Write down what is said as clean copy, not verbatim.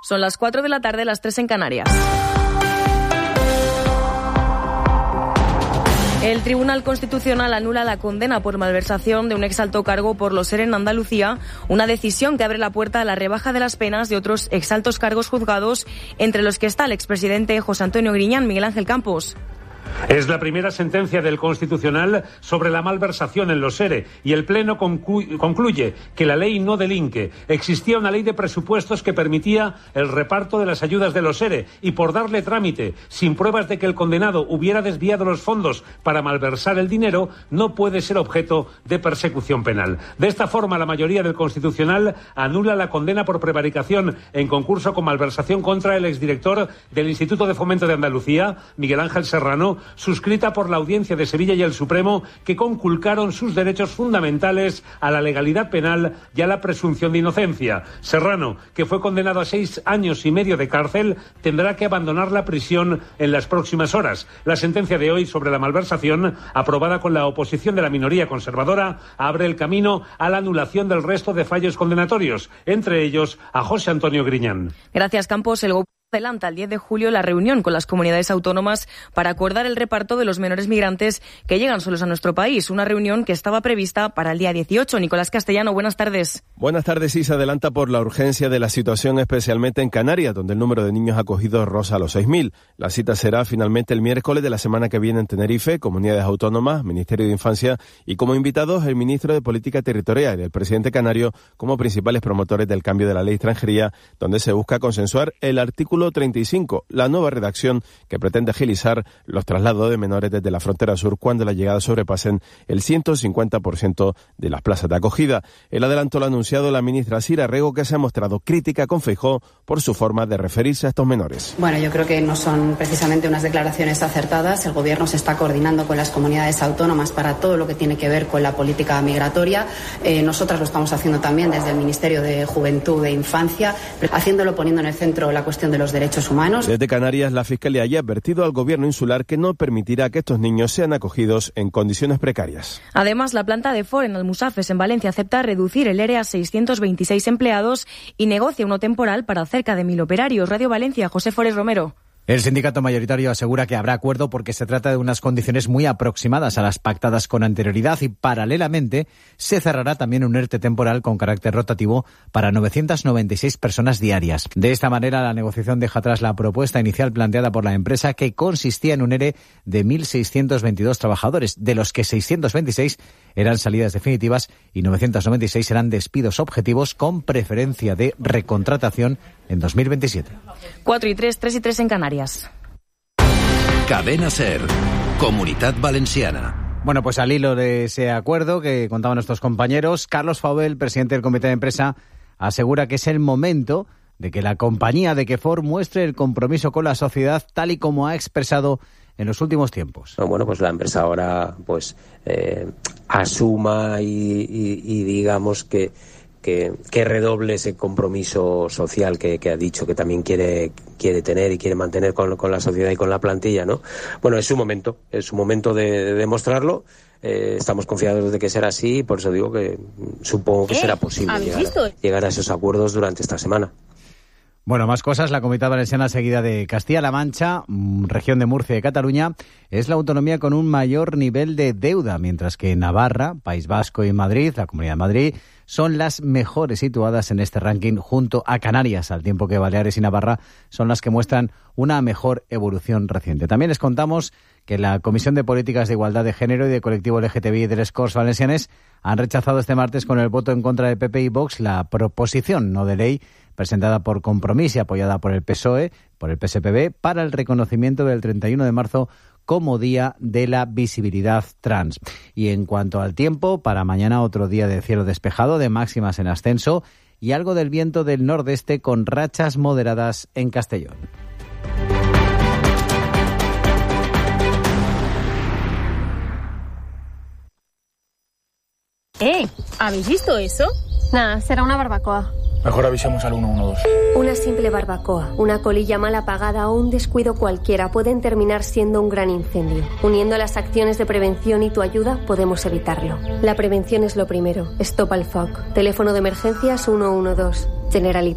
Son las 4 de la tarde, las 3 en Canarias. El Tribunal Constitucional anula la condena por malversación de un exalto cargo por los ERE en Andalucía, una decisión que abre la puerta a la rebaja de las penas de otros exaltos cargos juzgados, entre los que está el expresidente José Antonio Griñán. Miguel Ángel Campos. Es la primera sentencia del Constitucional sobre la malversación en los ERE y el Pleno concluye que la ley no delinque. Existía una ley de presupuestos que permitía el reparto de las ayudas de los ERE y por darle trámite, sin pruebas de que el condenado hubiera desviado los fondos para malversar el dinero, no puede ser objeto de persecución penal. De esta forma, la mayoría del Constitucional anula la condena por prevaricación en concurso con malversación contra el exdirector del Instituto de Fomento de Andalucía, Miguel Ángel Serrano, suscrita por la Audiencia de Sevilla y el Supremo, que conculcaron sus derechos fundamentales a la legalidad penal y a la presunción de inocencia. Serrano, que fue condenado a 6 años y medio de cárcel, tendrá que abandonar la prisión en las próximas horas. La sentencia de hoy sobre la malversación, aprobada con la oposición de la minoría conservadora, abre el camino a la anulación del resto de fallos condenatorios, entre ellos a José Antonio Griñán. Gracias, Campos. El adelanta el 10 de julio la reunión con las comunidades autónomas para acordar el reparto de los menores migrantes que llegan solos a nuestro país. Una reunión que estaba prevista para el día 18. Nicolás Castellano, buenas tardes. Buenas tardes. Sí, se adelanta por la urgencia de la situación, especialmente en Canarias, donde el número de niños acogidos roza los 6.000. La cita será finalmente el miércoles de la semana que viene en Tenerife, comunidades autónomas, Ministerio de Infancia y como invitados el ministro de Política Territorial y el presidente canario como principales promotores del cambio de la ley de extranjería, donde se busca consensuar el artículo 35, la nueva redacción que pretende agilizar los traslados de menores desde la frontera sur cuando las llegadas sobrepasen el 150% de las plazas de acogida. El adelanto lo ha anunciado la ministra Sira Rego, que se ha mostrado crítica con Feijóo por su forma de referirse a estos menores. Bueno, yo creo que no son precisamente unas declaraciones acertadas. El Gobierno se está coordinando con las comunidades autónomas para todo lo que tiene que ver con la política migratoria. Nosotras lo estamos haciendo también desde el Ministerio de Juventud e Infancia, poniendo en el centro la cuestión de los derechos humanos. Desde Canarias, la Fiscalía ya ha advertido al Gobierno insular que no permitirá que estos niños sean acogidos en condiciones precarias. Además, la planta de Ford en Almusafes, en Valencia, acepta reducir el ERE a 626 empleados y negocia uno temporal para cerca de 1.000 operarios. Radio Valencia, José Forés Romero. El sindicato mayoritario asegura que habrá acuerdo porque se trata de unas condiciones muy aproximadas a las pactadas con anterioridad y, paralelamente, se cerrará también un ERTE temporal con carácter rotativo para 996 personas diarias. De esta manera, la negociación deja atrás la propuesta inicial planteada por la empresa, que consistía en un ERE de 1.622 trabajadores, de los que 626 eran salidas definitivas y 996 eran despidos objetivos con preferencia de recontratación en 2027. 4 y 3, 3 y 3 en Canarias. Cadena SER, Comunitat Valenciana. Bueno, pues al hilo de ese acuerdo que contaban nuestros compañeros, Carlos Faubel, presidente del Comité de Empresa, asegura que es el momento de que la compañía, de que Ford muestre el compromiso con la sociedad tal y como ha expresado en los últimos tiempos. Bueno, pues la empresa ahora asuma y digamos que redoble ese compromiso social que ha dicho que también quiere tener y quiere mantener con la sociedad y con la plantilla, ¿no? Bueno, es su momento de demostrarlo. Estamos confiados de que será así, por eso digo que supongo que será posible llegar a esos acuerdos durante esta semana. Bueno, más cosas. La Comunidad Valenciana, seguida de Castilla-La Mancha, región de Murcia y Cataluña, es la autonomía con un mayor nivel de deuda, mientras que Navarra, País Vasco y Madrid, la Comunidad de Madrid, son las mejores situadas en este ranking junto a Canarias, al tiempo que Baleares y Navarra son las que muestran una mejor evolución reciente. También les contamos que la Comisión de Políticas de Igualdad de Género y de Colectivo LGTBI y de les Corts Valencianes han rechazado este martes con el voto en contra del PP y Vox la proposición no de ley presentada por Compromís y apoyada por el PSOE, por el PSPB, para el reconocimiento del 31 de marzo como Día de la Visibilidad Trans. Y en cuanto al tiempo, para mañana otro día de cielo despejado, de máximas en ascenso y algo del viento del nordeste con rachas moderadas en Castellón. ¿Habéis visto eso? Nada, será una barbacoa. Mejor avisemos al 112. Una simple barbacoa, una colilla mal apagada o un descuido cualquiera pueden terminar siendo un gran incendio. Uniendo las acciones de prevención y tu ayuda podemos evitarlo. La prevención es lo primero. Stop al FOC. Teléfono de emergencias 112. Generalitat.